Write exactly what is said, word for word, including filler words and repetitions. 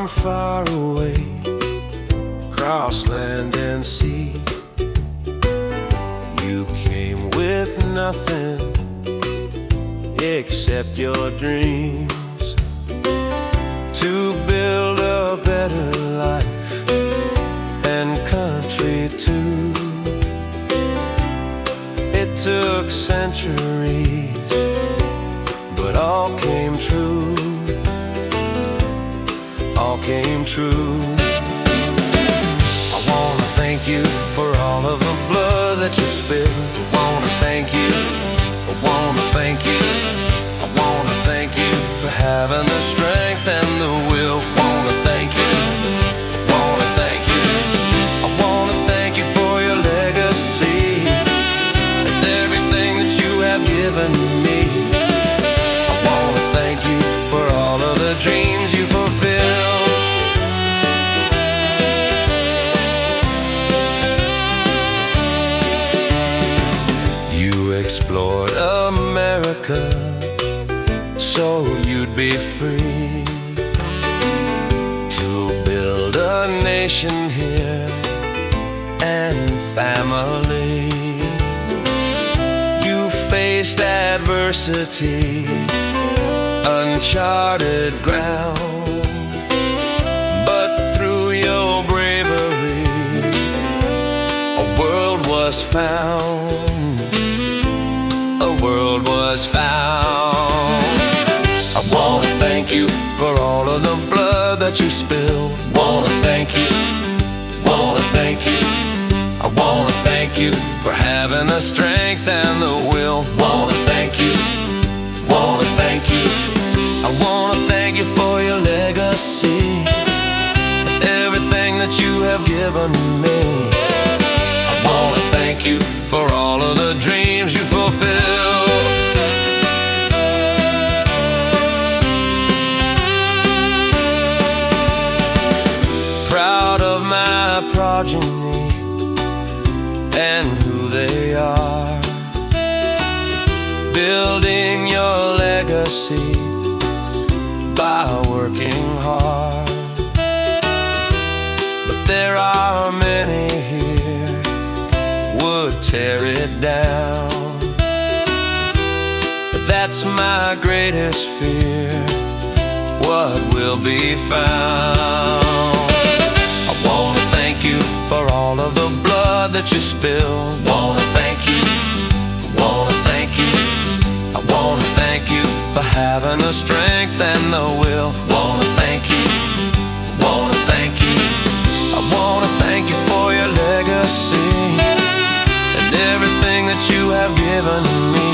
far away, across land and sea. You came with nothing except your dreams, to build a better life and country too. It took centuries, but all came true. All came true. I wanna thank you for all of the blood that you spilled. I wanna thank you. I wanna thank you. I wanna thank you for having the strength and the will. Wanna thank you. Wanna thank you. I wanna thank you for your legacy and everything that you have given me. I wanna thank you for all of the dreams you fulfilled. Explored America so you'd be free to build a nation here and family. You faced adversity, uncharted ground, but through your bravery a world was found. A world was found. I wanna thank you for all of the blood that you spilled. Wanna thank you. Wanna thank you. I wanna thank you for having the strength and the will. Wanna thank you. Wanna thank you. I wanna thank you for your legacy and everything that you have given me. I wanna thank you for all of the dreams you fulfill. Proud of my progeny and who they are, building your legacy by working hard. But there are many here would tear it down. But that's my greatest fear, what will be found. I wanna thank you for all of the blood that you spilled. Wanna thank you. Wanna thank you. I wanna thank you for having the strength and the will. Wanna thank you. Wanna thank you. I wanna thank you for your legacy and everything that you have given me.